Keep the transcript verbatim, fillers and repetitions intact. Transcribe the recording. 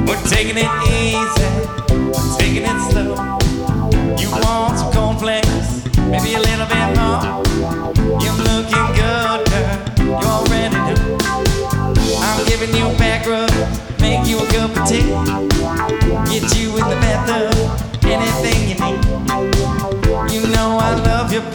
We're taking it easy, we're taking it slow. You want some cornflakes, maybe a little bit more. You're looking good, girl, you already know. I'm giving you a back rub, make you a cup of tea, get you in the bathtub, anything you need. You know I love you.